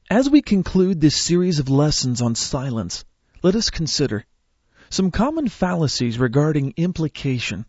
As we conclude this series of lessons on silence, let us consider some common fallacies regarding implication.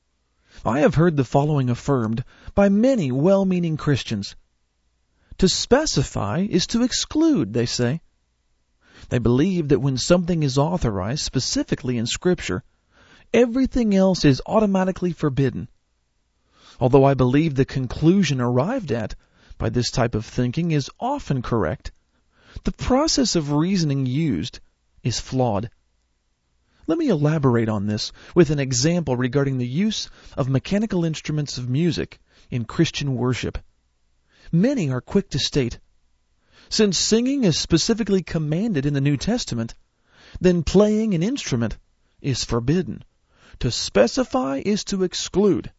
I have heard the following affirmed by many well-meaning Christians. To specify is to exclude, they say. They believe that when something is authorized specifically in Scripture, everything else is automatically forbidden. Although I believe the conclusion arrived at by this type of thinking is often correct, the process of reasoning used is flawed. Let me elaborate on this with an example regarding the use of mechanical instruments of music in Christian worship. Many are quick to state, since singing is specifically commanded in the New Testament, then playing an instrument is forbidden. To specify is to exclude.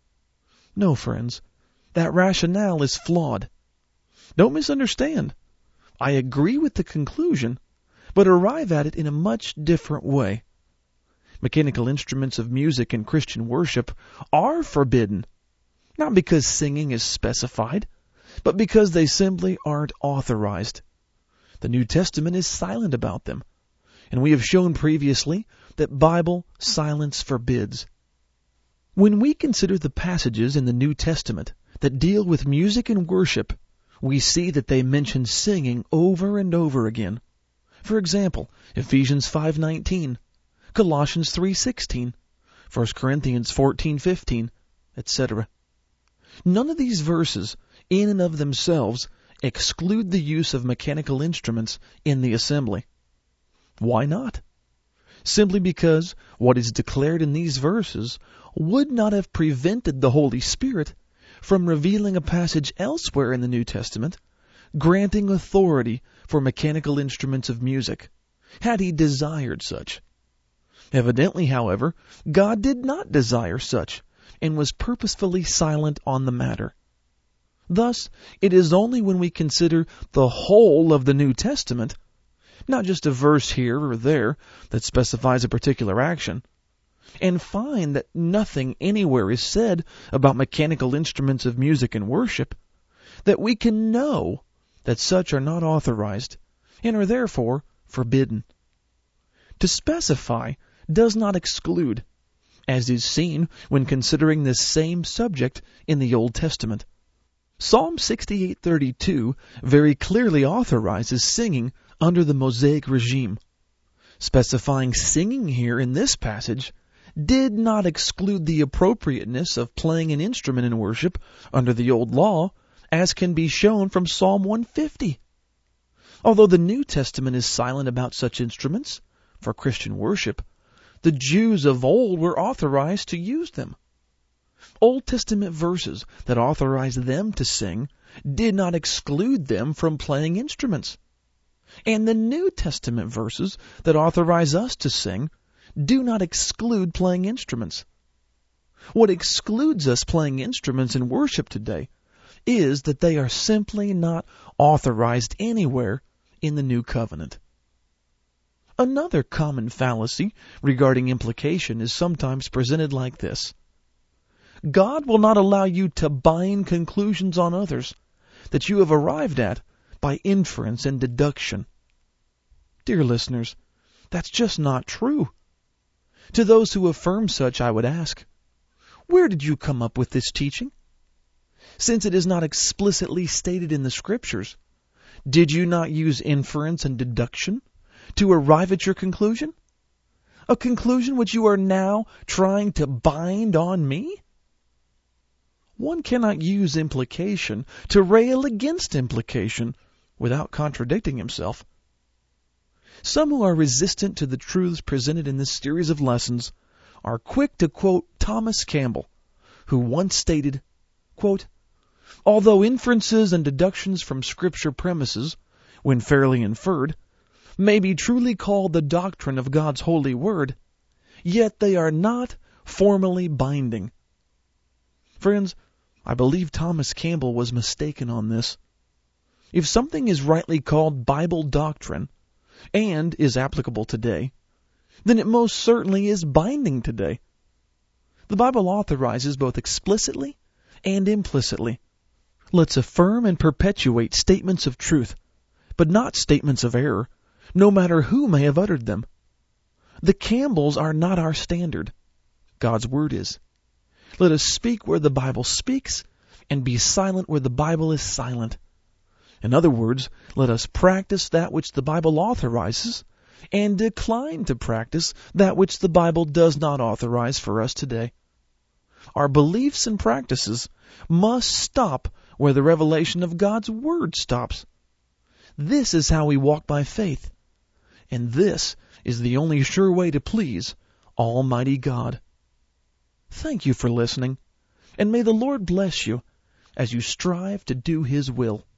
No, friends, that rationale is flawed. Don't misunderstand. I agree with the conclusion, but arrive at it in a much different way. Mechanical instruments of music in Christian worship are forbidden, not because singing is specified, but because they simply aren't authorized. The New Testament is silent about them, and we have shown previously that Bible silence forbids. When we consider the passages in the New Testament that deal with music and worship, we see that they mention singing over and over again. For example, Ephesians 5:19, Colossians 3:16, 1 Corinthians 14:15, etc. None of these verses, in and of themselves, exclude the use of mechanical instruments in the assembly. Why not? Simply because what is declared in these verses would not have prevented the Holy Spirit from revealing a passage elsewhere in the New Testament, granting authority for mechanical instruments of music, had He desired such. Evidently, however, God did not desire such, and was purposefully silent on the matter. Thus, it is only when we consider the whole of the New Testament, not just a verse here or there that specifies a particular action, and find that nothing anywhere is said about mechanical instruments of music and worship, that we can know that such are not authorized and are therefore forbidden. To specify does not exclude, as is seen when considering this same subject in the Old Testament. Psalm 68:32 very clearly authorizes singing under the Mosaic regime. Specifying singing here in this passage did not exclude the appropriateness of playing an instrument in worship under the Old Law, as can be shown from Psalm 150. Although the New Testament is silent about such instruments for Christian worship, the Jews of old were authorized to use them. Old Testament verses that authorized them to sing did not exclude them from playing instruments. And the New Testament verses that authorize us to sing do not exclude playing instruments. What excludes us playing instruments in worship today is that they are simply not authorized anywhere in the New Covenant. Another common fallacy regarding implication is sometimes presented like this. God will not allow you to bind conclusions on others that you have arrived at by inference and deduction. Dear listeners, that's just not true. To those who affirm such, I would ask, where did you come up with this teaching? Since it is not explicitly stated in the Scriptures, did you not use inference and deduction to arrive at your conclusion? A conclusion which you are now trying to bind on me? One cannot use implication to rail against implication without contradicting himself. Some who are resistant to the truths presented in this series of lessons are quick to quote Thomas Campbell, who once stated, quote, "Although inferences and deductions from Scripture premises, when fairly inferred, may be truly called the doctrine of God's holy word, yet they are not formally binding." Friends, I believe Thomas Campbell was mistaken on this. If something is rightly called Bible doctrine, and is applicable today, then it most certainly is binding today. The Bible authorizes both explicitly and implicitly. Let's affirm and perpetuate statements of truth, but not statements of error, no matter who may have uttered them. The Campbells are not our standard. God's Word is. Let us speak where the Bible speaks, and be silent where the Bible is silent. In other words, let us practice that which the Bible authorizes, and decline to practice that which the Bible does not authorize for us today. Our beliefs and practices must stop where the revelation of God's Word stops. This is how we walk by faith, and this is the only sure way to please Almighty God. Thank you for listening, and may the Lord bless you as you strive to do His will.